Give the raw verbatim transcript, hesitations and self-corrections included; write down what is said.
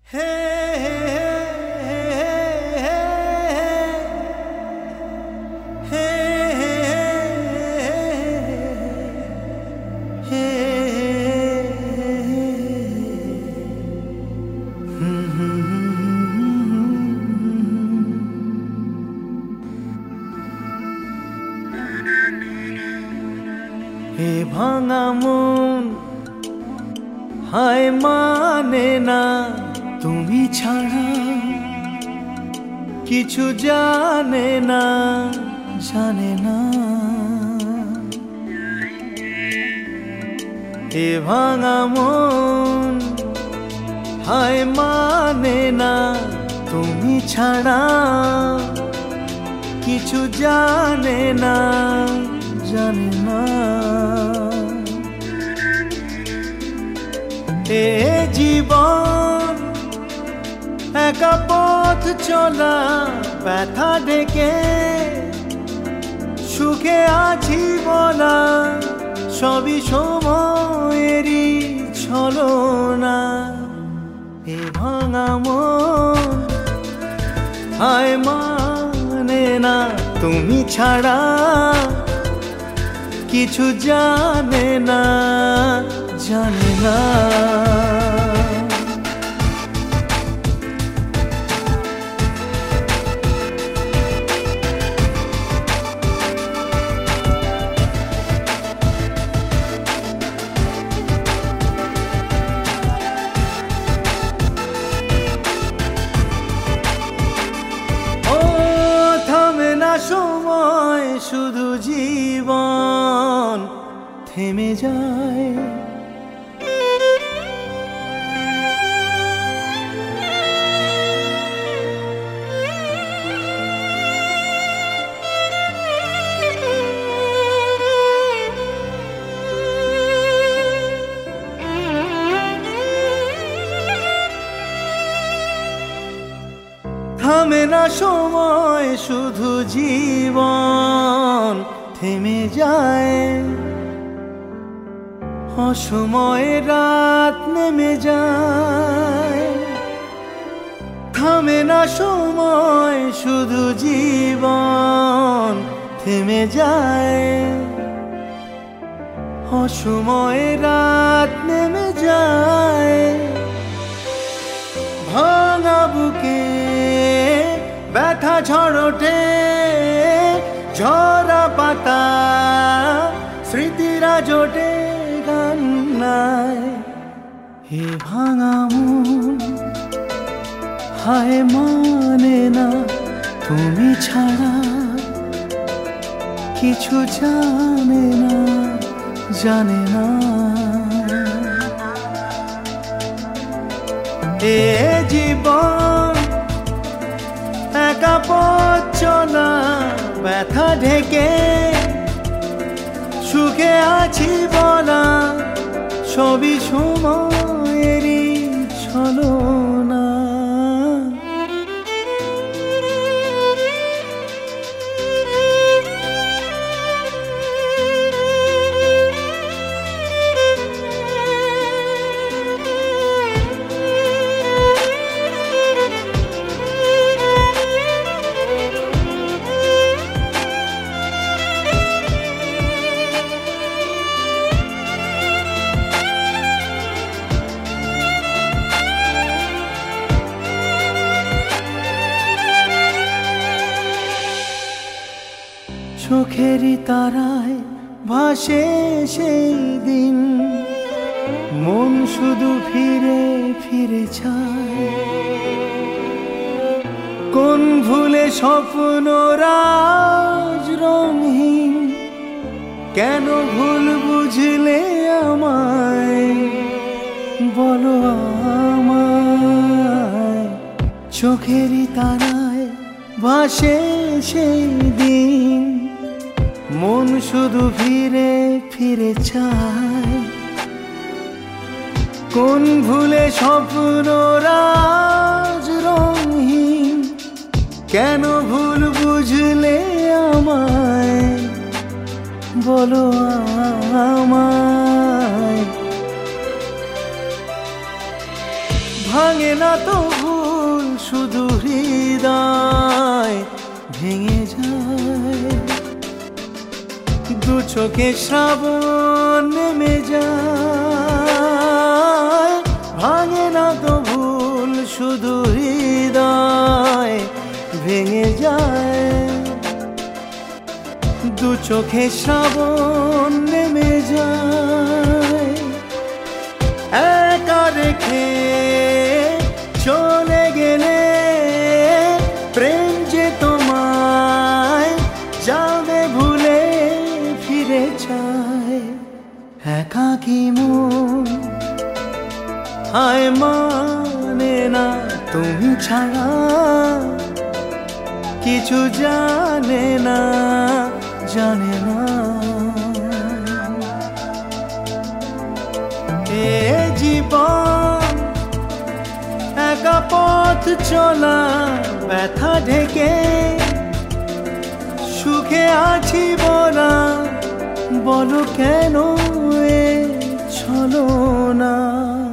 এ ভাঙা মন হায় মানে না তুমি ছাড়া, কিছু জানে না জানে না। এ ভাঙা মন হায় মানে না তুমি ছাড়া, কিছু জানে না জানে না। এ জীবন একা পথ চলা, ব্যথা ডেকে সুখে আছি বলা, সবই সময়েরই ছলনা। এ ভাঙা মন হায় মানে না তুমি ছাড়া, কিছু জানে না জানে না। সময় শুধু জীবন থেমে যায়, থামে না সময় শুধু জীবন থেমে যায়, অসময়ে রাত নেমে যায়। থামে না সময় শুধু জীবন থেমে যায়, অসময়ে রাত নেমে যায়। ভাঙা বুকে ব্যথা ঝড়োটে, ঝরা পাতা স্মৃতিরা জোটে গান নাই। হে ভাঙা মন হায় মানে না তুমি ছাড়া, কিছু জানে না জানে না। এ জীবন একা পথ চলা, ব্যথা ঢেকে সুখে আছি বলা, সবই সময়েরই ছলনা। চোখেরই তারায় ভাসে সেই দিন, মন শুধু ফিরে ফিরে চায়। কোন ভুলে স্বপ্ন রাজ রঙহীন, কেন ভুল বুঝলে আমায় বলো আমায়। চোখেরই তারায় ভাসে সেই দিন, মন শুধু ফিরে ফিরে চায়। কোন ভুলে স্বপ্ন রাজ রঙহীন, কেন ভুল বুঝলে আমায় বলো আমায়। ভাঙে না তো ভুল, শুধু হৃদয় ভেঙে যায়। দু চোখে শ্রাবণ নেমে যায়, ভাঙে না তো ভুল, শুধু হৃদয় ভেঙে যায়। দু চোখে শ্রাবণ নেমে যায়, একা রেখে চলে গেলে প্রেম যে তোমায় যাবে ভুলে ফিরে চায়। একাকী মন হায় মানে না তুমি ছাড়া, কিছু জানে না জানে না। এ জীবন একা পথ চলা, ব্যথা ঢেকে সুখে আছি বলা, বলো কেন এ ছলনা।